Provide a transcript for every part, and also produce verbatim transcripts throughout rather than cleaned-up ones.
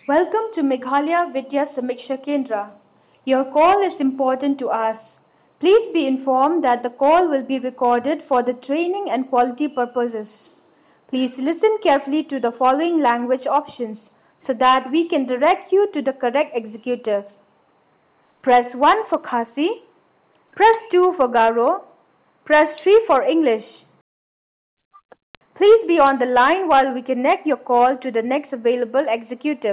Welcome to Meghalaya Vidya Samiksha Kendra. Your call is important to us. Please be informed that the call will be recorded for the training and quality purposes. Please listen carefully to the following language options so that we can direct you to the correct executive. Press one for Khasi, press two for Garo, press three for English. Please be on the line while we connect your call to the next available executive.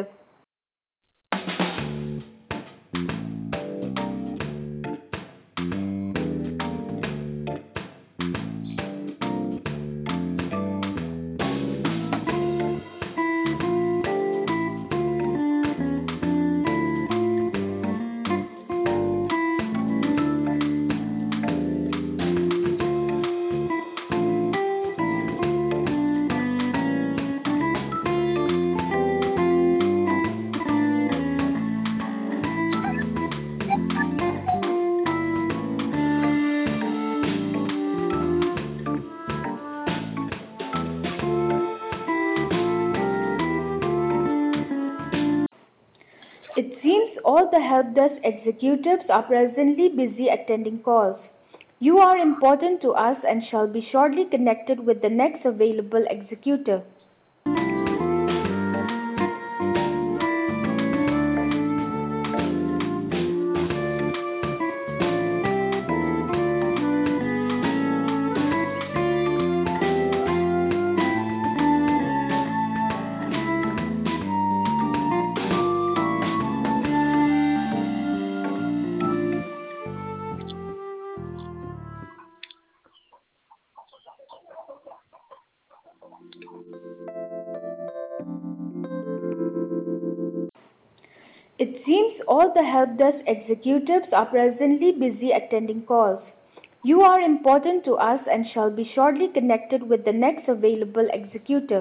It seems all the help desk executives are presently busy attending calls. You are important to us and shall be shortly connected with the next available executive. It seems all the help desk executives are presently busy attending calls. You are important to us and shall be shortly connected with the next available executive.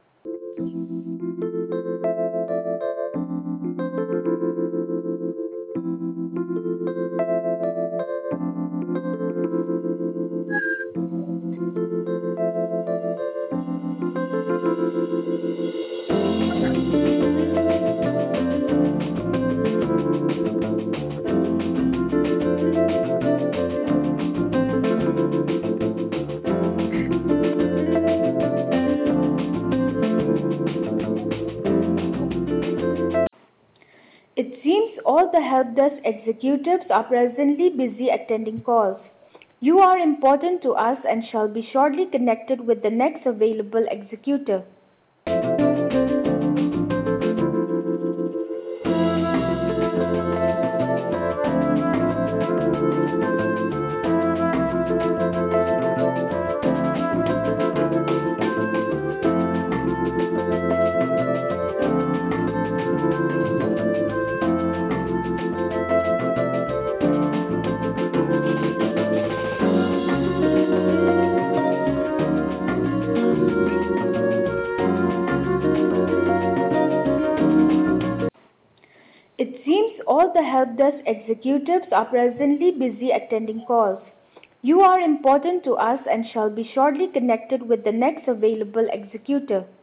It seems all the help desk executives are presently busy attending calls. You are important to us and shall be shortly connected with the next available executive. It seems all the help desk executives are presently busy attending calls. You are important to us and shall be shortly connected with the next available executive.